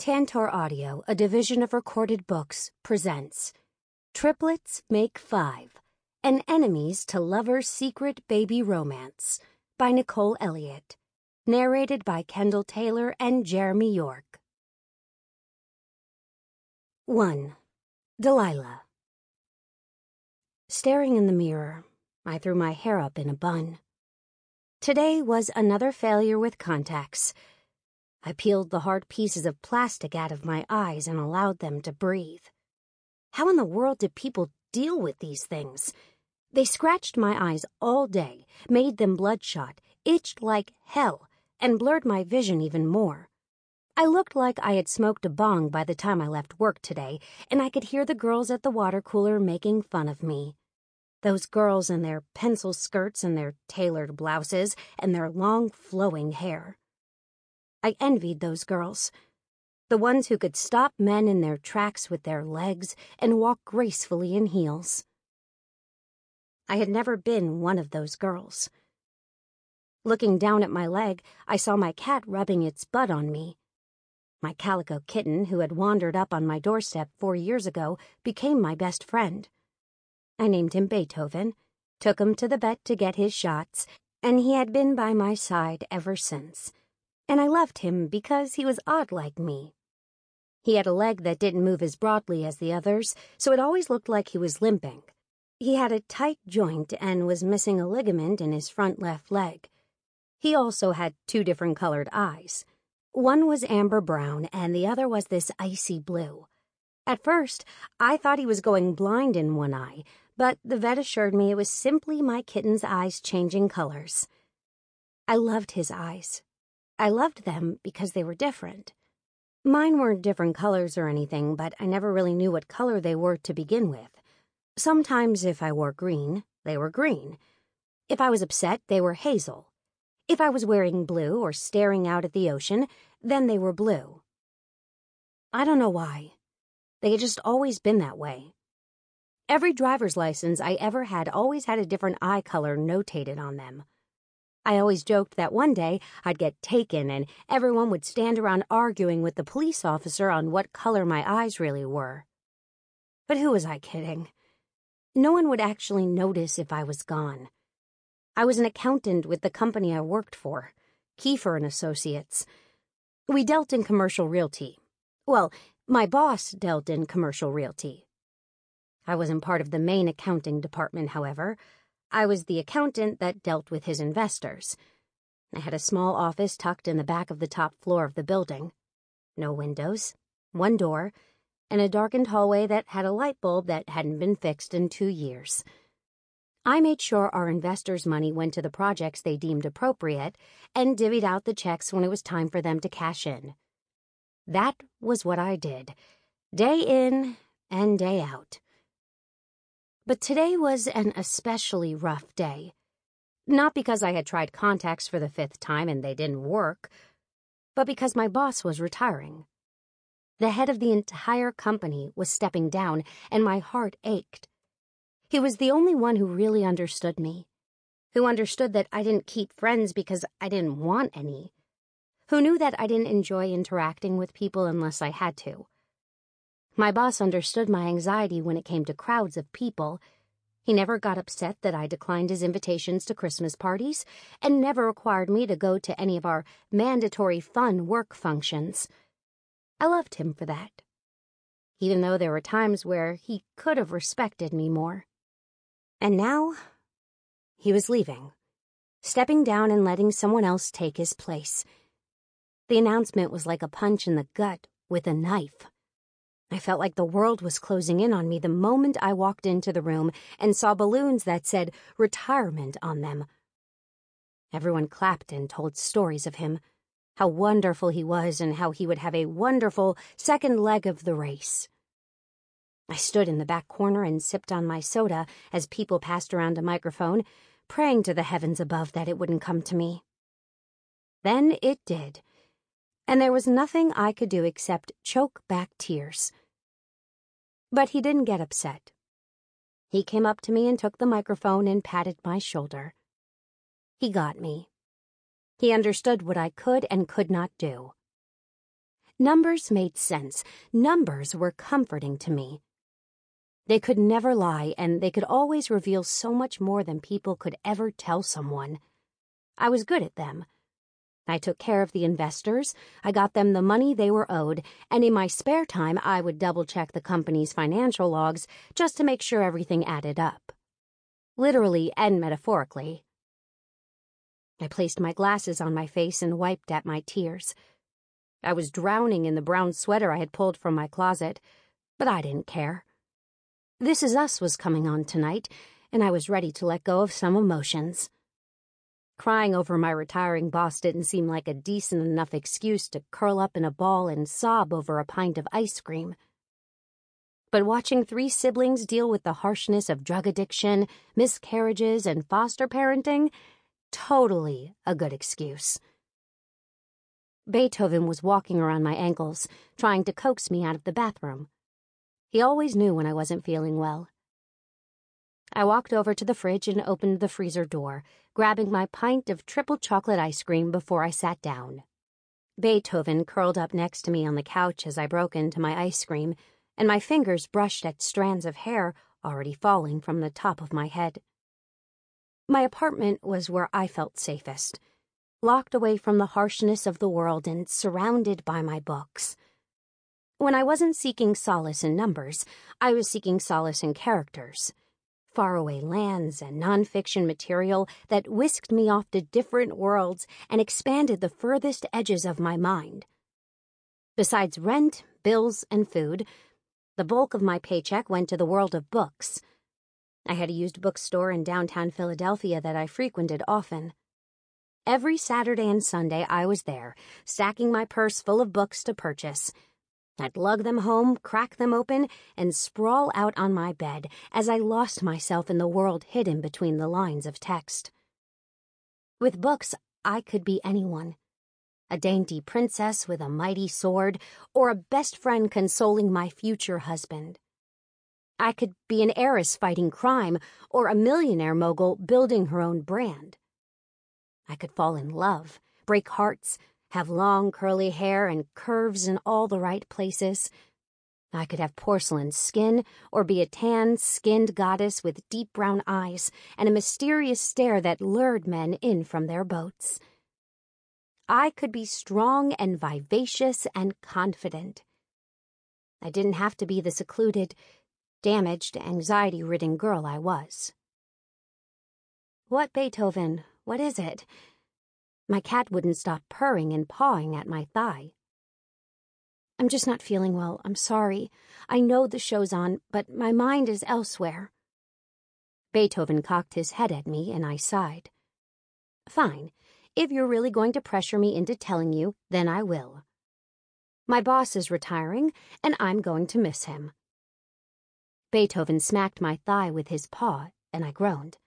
Tantor Audio, a division of Recorded Books, presents Triplets Make Five, An Enemies to Lovers' Secret Baby Romance by Nicole Elliott, narrated by Kendall Taylor and Jeremy York. 1. Delilah. Staring in the mirror, I threw my hair up in a bun. Today was another failure with contacts. I peeled the hard pieces of plastic out of my eyes and allowed them to breathe. How in the world did people deal with these things? They scratched my eyes all day, made them bloodshot, itched like hell, and blurred my vision even more. I looked like I had smoked a bong by the time I left work today, and I could hear the girls at the water cooler making fun of me. Those girls in their pencil skirts and their tailored blouses and their long flowing hair. I envied those girls, the ones who could stop men in their tracks with their legs and walk gracefully in heels. I had never been one of those girls. Looking down at my leg, I saw my cat rubbing its butt on me. My calico kitten, who had wandered up on my doorstep 4 years ago, became my best friend. I named him Beethoven, took him to the vet to get his shots, and he had been by my side ever since. And I loved him because he was odd like me. He had a leg that didn't move as broadly as the others, so it always looked like he was limping. He had a tight joint and was missing a ligament in his front left leg. He also had 2 different colored eyes. One was amber brown and the other was this icy blue. At first, I thought he was going blind in one eye, but the vet assured me it was simply my kitten's eyes changing colors. I loved his eyes. I loved them because they were different. Mine weren't different colors or anything, but I never really knew what color they were to begin with. Sometimes if I wore green, they were green. If I was upset, they were hazel. If I was wearing blue or staring out at the ocean, then they were blue. I don't know why. They had just always been that way. Every driver's license I ever had always had a different eye color notated on them. I always joked that one day I'd get taken and everyone would stand around arguing with the police officer on what color my eyes really were. But who was I kidding? No one would actually notice if I was gone. I was an accountant with the company I worked for, Kiefer and Associates. We dealt in commercial realty. Well, my boss dealt in commercial realty. I wasn't part of the main accounting department, however. I was the accountant that dealt with his investors. I had a small office tucked in the back of the top floor of the building. No windows, 1 door, and a darkened hallway that had a light bulb that hadn't been fixed in 2 years. I made sure our investors' money went to the projects they deemed appropriate and divvied out the checks when it was time for them to cash in. That was what I did, day in and day out. But today was an especially rough day. Not because I had tried contacts for the 5th time and they didn't work, but because my boss was retiring. The head of the entire company was stepping down, and my heart ached. He was the only one who really understood me, who understood that I didn't keep friends because I didn't want any, who knew that I didn't enjoy interacting with people unless I had to. My boss understood my anxiety when it came to crowds of people. He never got upset that I declined his invitations to Christmas parties and never required me to go to any of our mandatory fun work functions. I loved him for that, even though there were times where he could have respected me more. And now, he was leaving, stepping down and letting someone else take his place. The announcement was like a punch in the gut with a knife. I felt like the world was closing in on me the moment I walked into the room and saw balloons that said retirement on them. Everyone clapped and told stories of him, how wonderful he was and how he would have a wonderful second leg of the race. I stood in the back corner and sipped on my soda as people passed around a microphone, praying to the heavens above that it wouldn't come to me. Then it did. And there was nothing I could do except choke back tears. But he didn't get upset. He came up to me and took the microphone and patted my shoulder. He got me. He understood what I could and could not do. Numbers made sense. Numbers were comforting to me. They could never lie, and they could always reveal so much more than people could ever tell someone. I was good at them. I took care of the investors, I got them the money they were owed, and in my spare time I would double-check the company's financial logs just to make sure everything added up. Literally and metaphorically. I placed my glasses on my face and wiped at my tears. I was drowning in the brown sweater I had pulled from my closet, but I didn't care. This Is Us was coming on tonight, and I was ready to let go of some emotions. Crying over my retiring boss didn't seem like a decent enough excuse to curl up in a ball and sob over a pint of ice cream. But watching 3 siblings deal with the harshness of drug addiction, miscarriages, and foster parenting, totally a good excuse. Beethoven was walking around my ankles, trying to coax me out of the bathroom. He always knew when I wasn't feeling well. I walked over to the fridge and opened the freezer door, grabbing my pint of triple chocolate ice cream before I sat down. Beethoven curled up next to me on the couch as I broke into my ice cream, and my fingers brushed at strands of hair already falling from the top of my head. My apartment was where I felt safest, locked away from the harshness of the world and surrounded by my books. When I wasn't seeking solace in numbers, I was seeking solace in characters. Faraway lands and nonfiction material that whisked me off to different worlds and expanded the furthest edges of my mind. Besides rent, bills, and food, the bulk of my paycheck went to the world of books. I had a used bookstore in downtown Philadelphia that I frequented often. Every Saturday and Sunday I was there, stacking my purse full of books to purchase. I'd lug them home, crack them open, and sprawl out on my bed as I lost myself in the world hidden between the lines of text. With books, I could be anyone. A dainty princess with a mighty sword, or a best friend consoling my future husband. I could be an heiress fighting crime, or a millionaire mogul building her own brand. I could fall in love, break hearts, have long curly hair and curves in all the right places. I could have porcelain skin or be a tan-skinned goddess with deep brown eyes and a mysterious stare that lured men in from their boats. I could be strong and vivacious and confident. I didn't have to be the secluded, damaged, anxiety-ridden girl I was. What, Beethoven? What is it? My cat wouldn't stop purring and pawing at my thigh. I'm just not feeling well. I'm sorry. I know the show's on, but my mind is elsewhere. Beethoven cocked his head at me, and I sighed. Fine. If you're really going to pressure me into telling you, then I will. My boss is retiring, and I'm going to miss him. Beethoven smacked my thigh with his paw, and I groaned.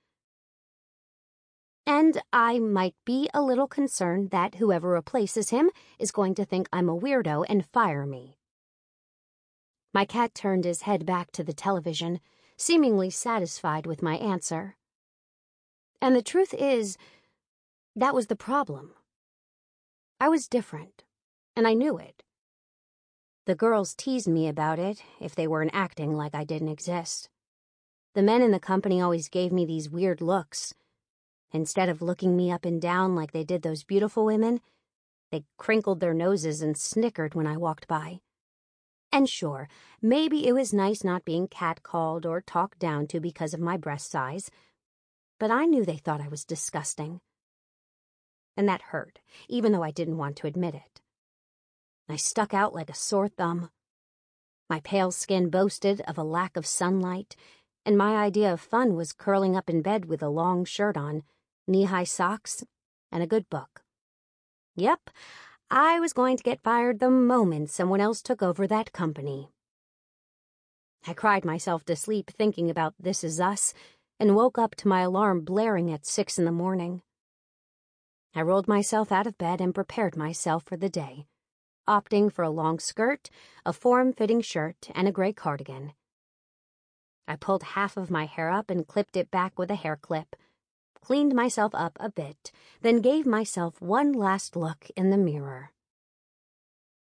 And I might be a little concerned that whoever replaces him is going to think I'm a weirdo and fire me. My cat turned his head back to the television, seemingly satisfied with my answer. And the truth is, that was the problem. I was different, and I knew it. The girls teased me about it if they weren't acting like I didn't exist. The men in the company always gave me these weird looks. Instead of looking me up and down like they did those beautiful women, they crinkled their noses and snickered when I walked by. And sure, maybe it was nice not being catcalled or talked down to because of my breast size, but I knew they thought I was disgusting. And that hurt, even though I didn't want to admit it. I stuck out like a sore thumb. My pale skin boasted of a lack of sunlight, and my idea of fun was curling up in bed with a long shirt on, knee-high socks, and a good book. Yep, I was going to get fired the moment someone else took over that company. I cried myself to sleep thinking about This Is Us, and woke up to my alarm blaring at 6 a.m. I rolled myself out of bed and prepared myself for the day, opting for a long skirt, a form-fitting shirt, and a gray cardigan. I pulled half of my hair up and clipped it back with a hair clip, cleaned myself up a bit, then gave myself one last look in the mirror.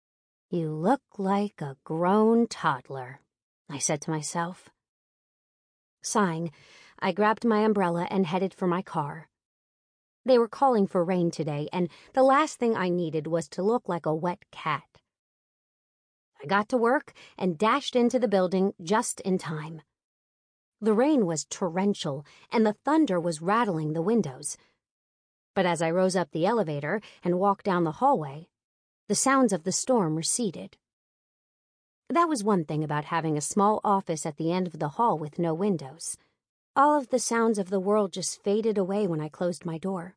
You look like a grown toddler, I said to myself. Sighing, I grabbed my umbrella and headed for my car. They were calling for rain today, and the last thing I needed was to look like a wet cat. I got to work and dashed into the building just in time. The rain was torrential, and the thunder was rattling the windows. But as I rose up the elevator and walked down the hallway, the sounds of the storm receded. That was one thing about having a small office at the end of the hall with no windows. All of the sounds of the world just faded away when I closed my door.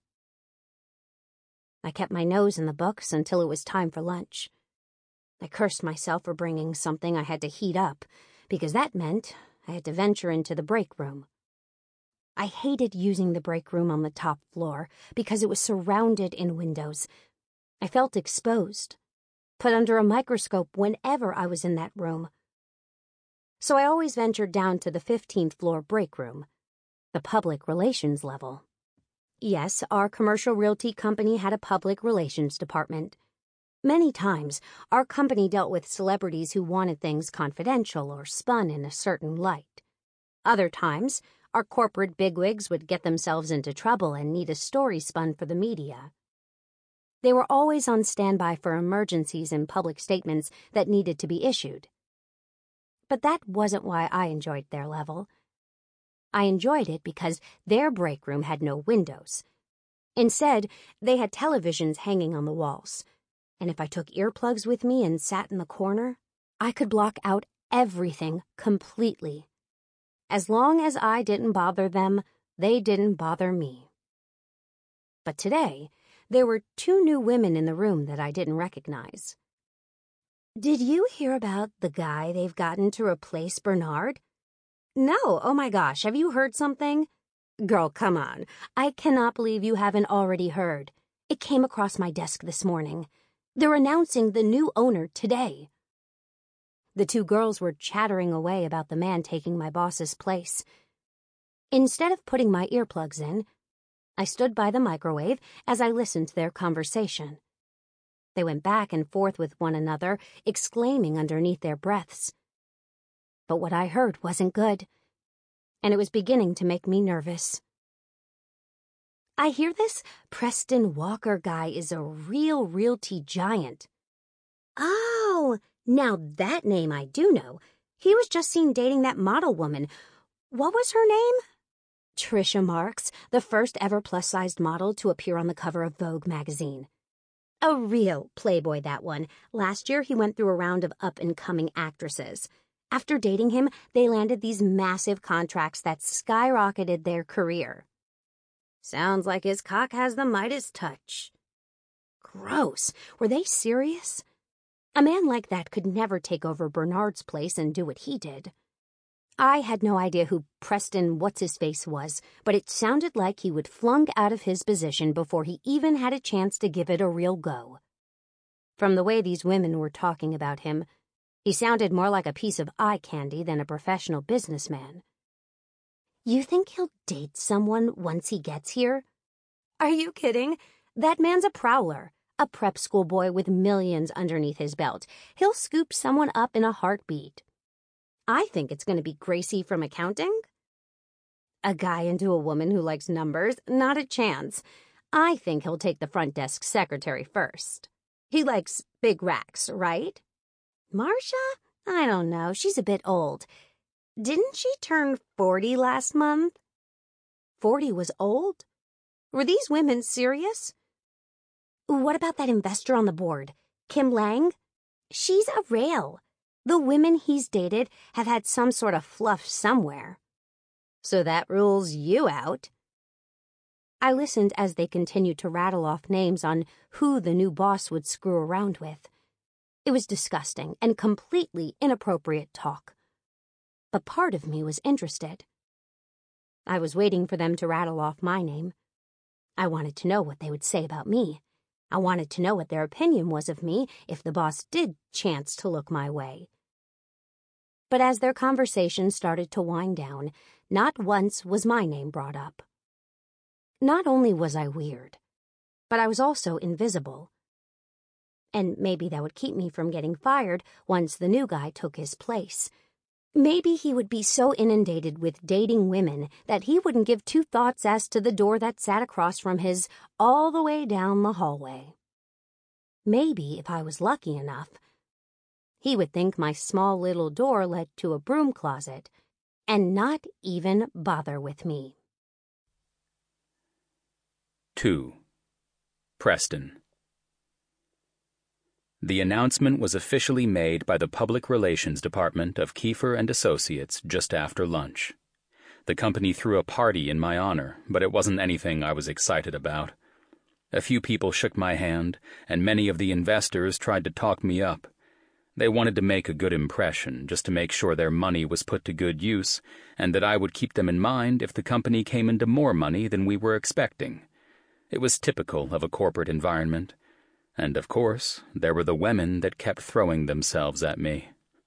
I kept my nose in the books until it was time for lunch. I cursed myself for bringing something I had to heat up, because that meant I had to venture into the break room. I hated using the break room on the top floor because it was surrounded in windows. I felt exposed, put under a microscope whenever I was in that room. So I always ventured down to the 15th floor break room, the public relations level. Yes, our commercial realty company had a public relations department. Many times, our company dealt with celebrities who wanted things confidential or spun in a certain light. Other times, our corporate bigwigs would get themselves into trouble and need a story spun for the media. They were always on standby for emergencies and public statements that needed to be issued. But that wasn't why I enjoyed their level. I enjoyed it because their break room had no windows. Instead, they had televisions hanging on the walls. And if I took earplugs with me and sat in the corner, I could block out everything completely. As long as I didn't bother them, they didn't bother me. But today, there were 2 new women in the room that I didn't recognize. Did you hear about the guy they've gotten to replace Bernard? No, oh my gosh, have you heard something? Girl, come on. I cannot believe you haven't already heard. It came across my desk this morning. They're announcing the new owner today. The 2 girls were chattering away about the man taking my boss's place. Instead of putting my earplugs in, I stood by the microwave as I listened to their conversation. They went back and forth with one another, exclaiming underneath their breaths. But what I heard wasn't good, and it was beginning to make me nervous. I hear this Preston Walker guy is a real realty giant. Oh, now that name I do know. He was just seen dating that model woman. What was her name? Trisha Marks, the first ever plus-sized model to appear on the cover of Vogue magazine. A real playboy, that one. Last year, he went through a round of up-and-coming actresses. After dating him, they landed these massive contracts that skyrocketed their career. Sounds like his cock has the Midas touch. Gross. Were they serious? A man like that could never take over Bernard's place and do what he did. I had no idea who Preston What's-His-Face was, but it sounded like he would flunk out of his position before he even had a chance to give it a real go. From the way these women were talking about him, he sounded more like a piece of eye candy than a professional businessman. You think he'll date someone once he gets here? Are you kidding? That man's a prowler, a prep school boy with millions underneath his belt. He'll scoop someone up in a heartbeat. I think it's going to be Gracie from accounting. A guy into a woman who likes numbers? Not a chance. I think he'll take the front desk secretary first. He likes big racks, right? Marcia? I don't know. She's a bit old. Didn't she turn 40 last month? 40 was old? Were these women serious? What about that investor on the board, Kim Lang? She's a rail. The women he's dated have had some sort of fluff somewhere. So that rules you out. I listened as they continued to rattle off names on who the new boss would screw around with. It was disgusting and completely inappropriate talk. But part of me was interested. I was waiting for them to rattle off my name. I wanted to know what they would say about me. I wanted to know what their opinion was of me if the boss did chance to look my way. But as their conversation started to wind down, not once was my name brought up. Not only was I weird, but I was also invisible. and maybe that would keep me from getting fired once the new guy took his place. Maybe he would be so inundated with dating women that he wouldn't give two thoughts as to the door that sat across from his all the way down the hallway. Maybe, if I was lucky enough, he would think my small little door led to a broom closet and not even bother with me. 2. Preston. The announcement was officially made by the Public Relations Department of Kiefer and Associates just after lunch. The company threw a party in my honor, but it wasn't anything I was excited about. A few people shook my hand, and many of the investors tried to talk me up. They wanted to make a good impression, just to make sure their money was put to good use, and that I would keep them in mind if the company came into more money than we were expecting. It was typical of a corporate environment. And, of course, there were the women that kept throwing themselves at me.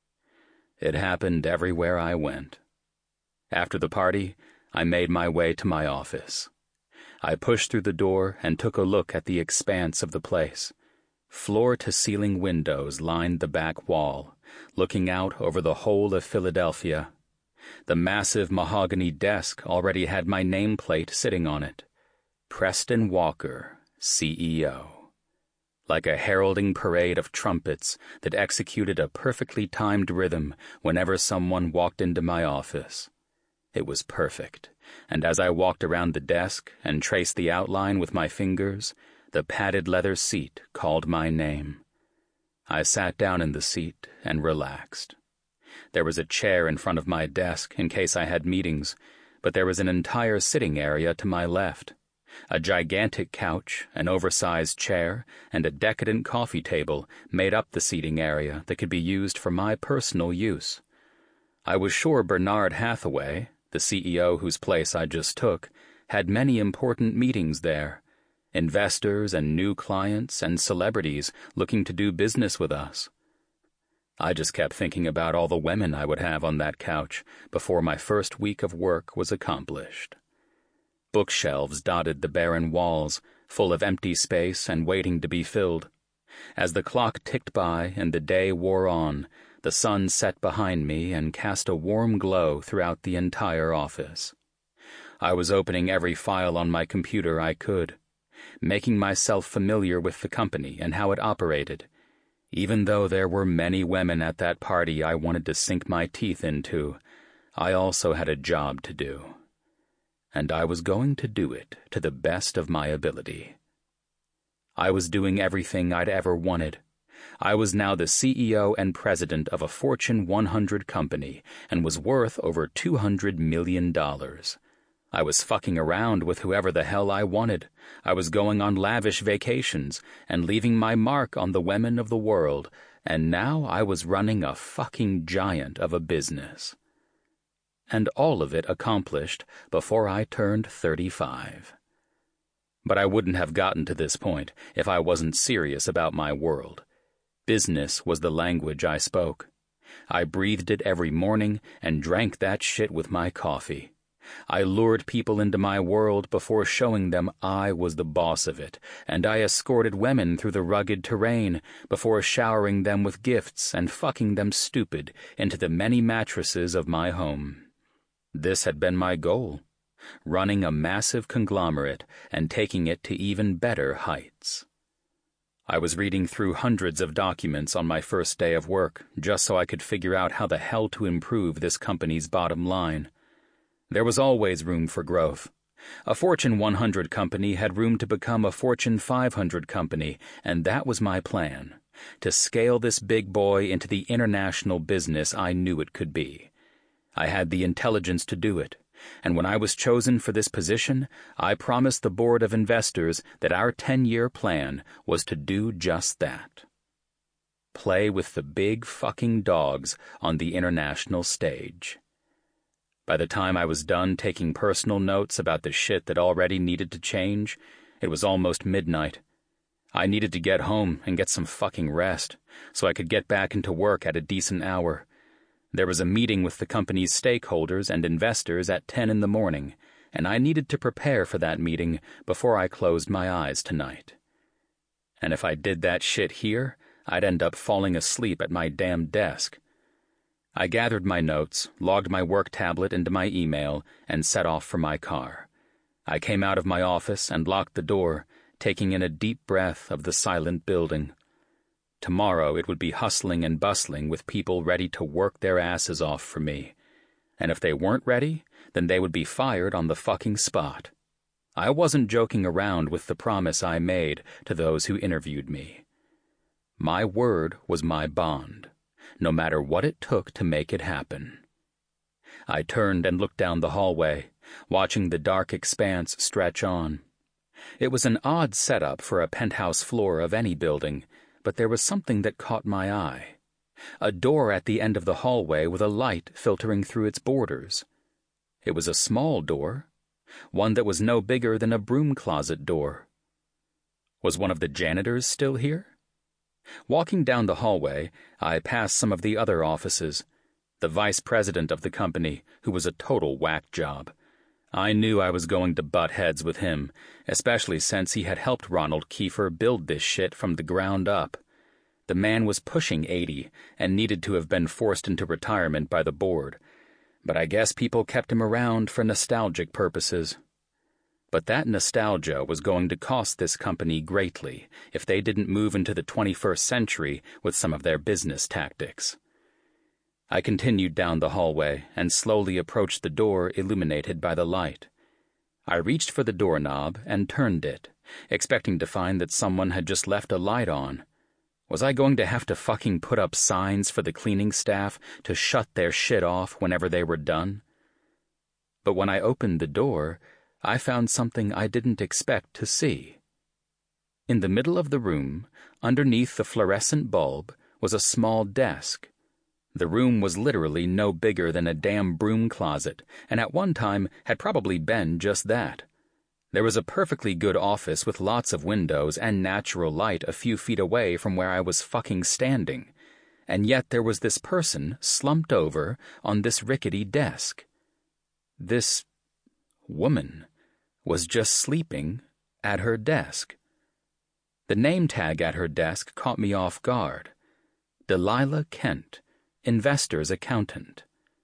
It happened everywhere I went. After the party, I made my way to my office. I pushed through the door and took a look at the expanse of the place. Floor-to-ceiling windows lined the back wall, looking out over the whole of Philadelphia. The massive mahogany desk already had my nameplate sitting on it. Preston Walker, CEO. Like a heralding parade of trumpets that executed a perfectly timed rhythm whenever someone walked into my office. It was perfect, and as I walked around the desk and traced the outline with my fingers, the padded leather seat called my name. I sat down in the seat and relaxed. There was a chair in front of my desk in case I had meetings, but there was an entire sitting area to my left. A gigantic couch, an oversized chair, and a decadent coffee table made up the seating area that could be used for my personal use. I was sure Bernard Hathaway, the CEO whose place I just took, had many important meetings there. Investors and new clients and celebrities looking to do business with us. I just kept thinking about all the women I would have on that couch before my first week of work was accomplished. Bookshelves dotted the barren walls, full of empty space and waiting to be filled. As the clock ticked by and the day wore on, the sun set behind me and cast a warm glow throughout the entire office. I was opening every file on my computer I could, making myself familiar with the company and how it operated, even though there were many women at that party I wanted to sink my teeth into. I also had a job to do. And I was going to do it to the best of my ability. I was doing everything I'd ever wanted. I was now the CEO and president of a Fortune 100 company and was worth over $200 million. I was fucking around with whoever the hell I wanted. I was going on lavish vacations and leaving my mark on the women of the world, and now I was running a fucking giant of a business. And all of it accomplished before I turned 35. But I wouldn't have gotten to this point if I wasn't serious about my world. Business was the language I spoke. I breathed it every morning and drank that shit with my coffee. I lured people into my world before showing them I was the boss of it, and I escorted women through the rugged terrain before showering them with gifts and fucking them stupid into the many mattresses of my home. This had been my goal, running a massive conglomerate and taking it to even better heights. I was reading through hundreds of documents on my first day of work just so I could figure out how the hell to improve this company's bottom line. There was always room for growth. A Fortune 100 company had room to become a Fortune 500 company, and that was my plan, to scale this big boy into the international business I knew it could be. I had the intelligence to do it, and when I was chosen for this position, I promised the board of investors that our 10-year plan was to do just that. Play with the big fucking dogs on the international stage. By the time I was done taking personal notes about the shit that already needed to change, it was almost midnight. I needed to get home and get some fucking rest, so I could get back into work at a decent hour. There was a meeting with the company's stakeholders and investors at 10 in the morning, and I needed to prepare for that meeting before I closed my eyes tonight. and if I did that shit here, I'd end up falling asleep at my damn desk. I gathered my notes, logged my work tablet into my email, and set off for my car. I came out of my office and locked the door, taking in a deep breath of the silent building. Tomorrow it would be hustling and bustling with people ready to work their asses off for me. And if they weren't ready, then they would be fired on the fucking spot. I wasn't joking around with the promise I made to those who interviewed me. My word was my bond, no matter what it took to make it happen. I turned and looked down the hallway, watching the dark expanse stretch on. It was an odd setup for a penthouse floor of any building, but there was something that caught my eye. A door at the end of the hallway with a light filtering through its borders. It was a small door, one that was no bigger than a broom closet door. Was one of the janitors still here? Walking down the hallway, I passed some of the other offices. The vice president of the company, who was a total whack job. I knew I was going to butt heads with him, especially since he had helped Ronald Kiefer build this shit from the ground up. The man was pushing 80 and needed to have been forced into retirement by the board, but I guess people kept him around for nostalgic purposes. But that nostalgia was going to cost this company greatly if they didn't move into the 21st century with some of their business tactics. I continued down the hallway and slowly approached the door illuminated by the light. I reached for the doorknob and turned it, expecting to find that someone had just left a light on. Was I going to have to fucking put up signs for the cleaning staff to shut their shit off whenever they were done? But when I opened the door, I found something I didn't expect to see. In the middle of the room, underneath the fluorescent bulb, was a small desk. The room was literally no bigger than a damn broom closet, and at one time had probably been just that. There was a perfectly good office with lots of windows and natural light a few feet away from where I was fucking standing, and yet there was this person slumped over on this rickety desk. This woman was just sleeping at her desk. The name tag at her desk caught me off guard. Delilah Kent, investor's accountant.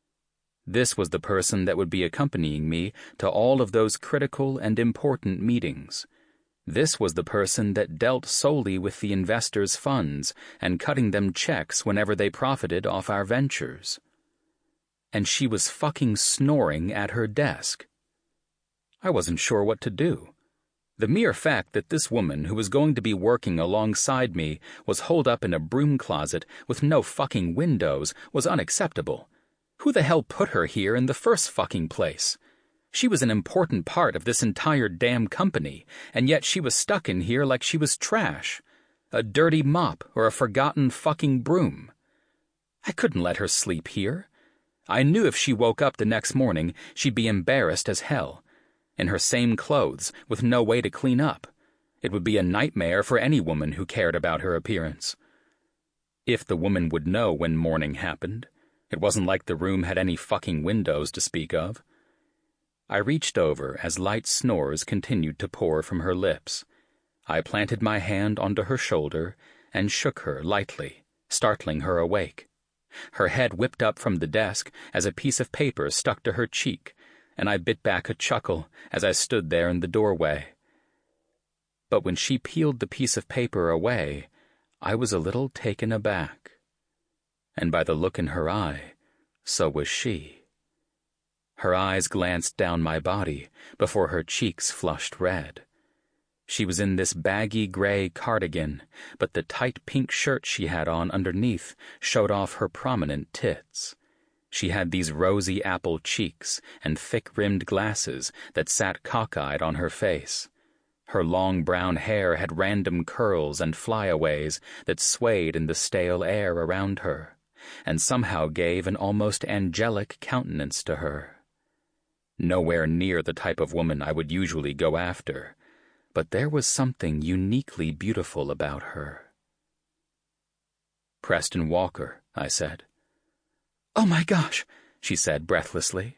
This was the person that would be accompanying me to all of those critical and important meetings. This was the person that dealt solely with the investors' funds and cutting them checks whenever they profited off our ventures. And she was fucking snoring at her desk. I wasn't sure what to do. The mere fact that this woman who was going to be working alongside me was holed up in a broom closet with no fucking windows was unacceptable. Who the hell put her here in the first fucking place? She was an important part of this entire damn company, and yet she was stuck in here like she was trash. A dirty mop or a forgotten fucking broom. I couldn't let her sleep here. I knew if she woke up the next morning, she'd be embarrassed as hell. In her same clothes, with no way to clean up. It would be a nightmare for any woman who cared about her appearance. If the woman would know when morning happened. It wasn't like the room had any fucking windows to speak of. I reached over as light snores continued to pour from her lips. I planted my hand onto her shoulder and shook her lightly, startling her awake. Her head whipped up from the desk as a piece of paper stuck to her cheek, and I bit back a chuckle as I stood there in the doorway. But when she peeled the piece of paper away, I was a little taken aback. And by the look in her eye, so was she. Her eyes glanced down my body before her cheeks flushed red. She was in this baggy gray cardigan, but the tight pink shirt she had on underneath showed off her prominent tits. She had these rosy apple cheeks and thick-rimmed glasses that sat cockeyed on her face. Her long brown hair had random curls and flyaways that swayed in the stale air around her, and somehow gave an almost angelic countenance to her. Nowhere near the type of woman I would usually go after, but there was something uniquely beautiful about her. "Preston Walker," I said. "Oh my gosh," she said breathlessly.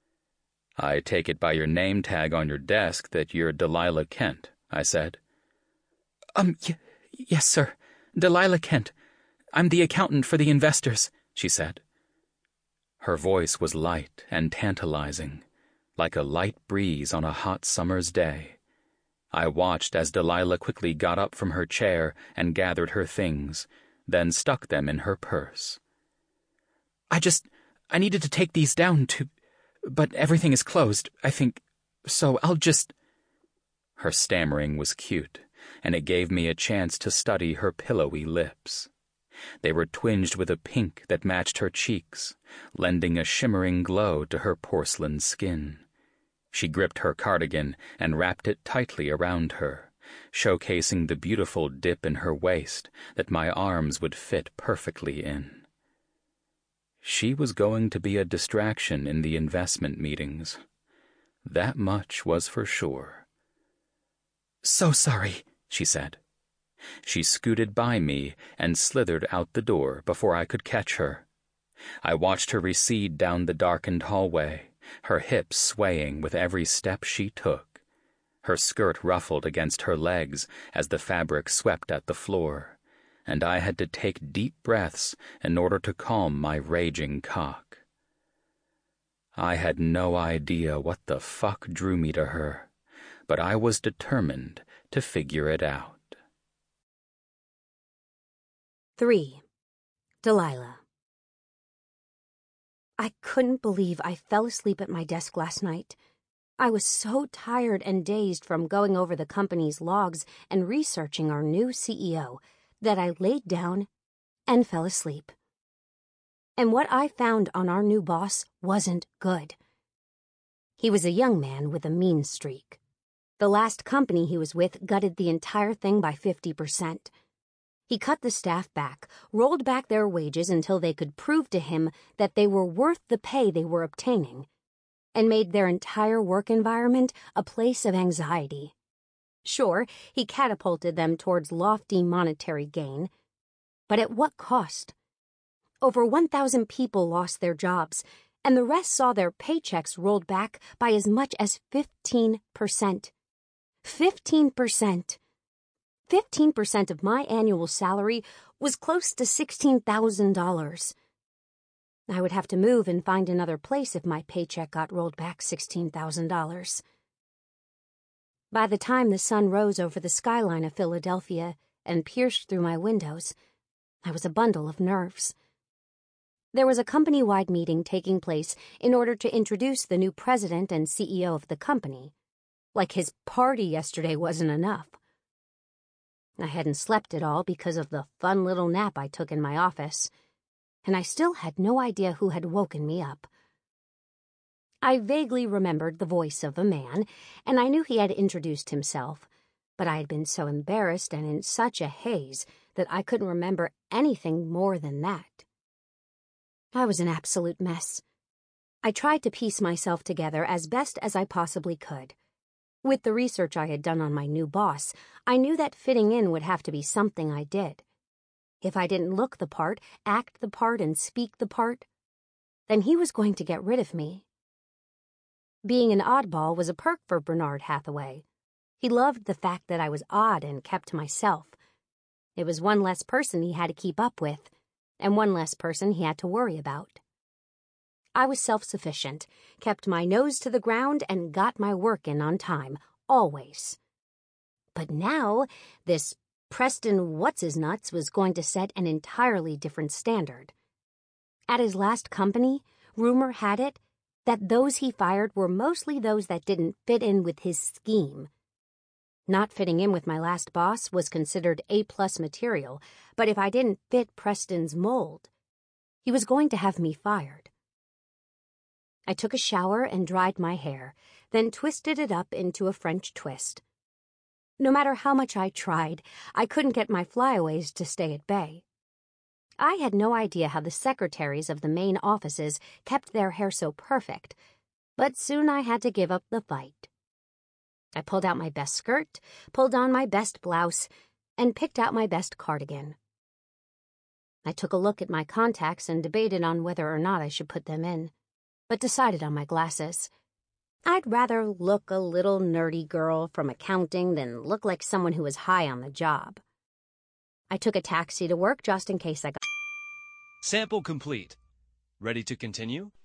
"I take it by your name tag on your desk that you're Delilah Kent," I said. Yes, sir. Delilah Kent. I'm the accountant for the investors, she said. Her voice was light and tantalizing, like a light breeze on a hot summer's day. I watched as Delilah quickly got up from her chair and gathered her things, then stuck them in her purse. I needed to take these down but everything is closed, I think, so I'll just... Her stammering was cute, and it gave me a chance to study her pillowy lips. They were twinged with a pink that matched her cheeks, lending a shimmering glow to her porcelain skin. She gripped her cardigan and wrapped it tightly around her, showcasing the beautiful dip in her waist that my arms would fit perfectly in. She was going to be a distraction in the investment meetings. That much was for sure. "So sorry," she said. She scooted by me and slithered out the door before I could catch her. I watched her recede down the darkened hallway, her hips swaying with every step she took. Her skirt ruffled against her legs as the fabric swept at the floor, and I had to take deep breaths in order to calm my raging cock. I had no idea what the fuck drew me to her, but I was determined to figure it out. 3. Delilah. I couldn't believe I fell asleep at my desk last night. I was so tired and dazed from going over the company's logs and researching our new CEO that I laid down and fell asleep. And what I found on our new boss wasn't good. He was a young man with a mean streak. The last company he was with gutted the entire thing by 50%. He cut the staff back, rolled back their wages until they could prove to him that they were worth the pay they were obtaining, and made their entire work environment a place of anxiety. Sure, he catapulted them towards lofty monetary gain, but at what cost? Over 1,000 people lost their jobs, and the rest saw their paychecks rolled back by as much as 15%. 15%. 15% of my annual salary was close to $16,000. I would have to move and find another place if my paycheck got rolled back $16,000. By the time the sun rose over the skyline of Philadelphia and pierced through my windows, I was a bundle of nerves. There was a company-wide meeting taking place in order to introduce the new president and CEO of the company. Like his party yesterday wasn't enough. I hadn't slept at all because of the fun little nap I took in my office, and I still had no idea who had woken me up. I vaguely remembered the voice of a man, and I knew he had introduced himself, but I had been so embarrassed and in such a haze that I couldn't remember anything more than that. I was an absolute mess. I tried to piece myself together as best as I possibly could. With the research I had done on my new boss, I knew that fitting in would have to be something I did. If I didn't look the part, act the part, and speak the part, then he was going to get rid of me. Being an oddball was a perk for Bernard Hathaway. He loved the fact that I was odd and kept to myself. It was one less person he had to keep up with, and one less person he had to worry about. I was self-sufficient, kept my nose to the ground, and got my work in on time, always. But now, this Preston What's-His-Nuts was going to set an entirely different standard. At his last company, rumor had it that those he fired were mostly those that didn't fit in with his scheme. Not fitting in with my last boss was considered A-plus material, but if I didn't fit Preston's mold, he was going to have me fired. I took a shower and dried my hair, then twisted it up into a French twist. No matter how much I tried, I couldn't get my flyaways to stay at bay. I had no idea how the secretaries of the main offices kept their hair so perfect, but soon I had to give up the fight. I pulled out my best skirt, pulled on my best blouse, and picked out my best cardigan. I took a look at my contacts and debated on whether or not I should put them in, but decided on my glasses. I'd rather look a little nerdy girl from accounting than look like someone who was high on the job. I took a taxi to work just in case I got... Sample complete. Ready to continue?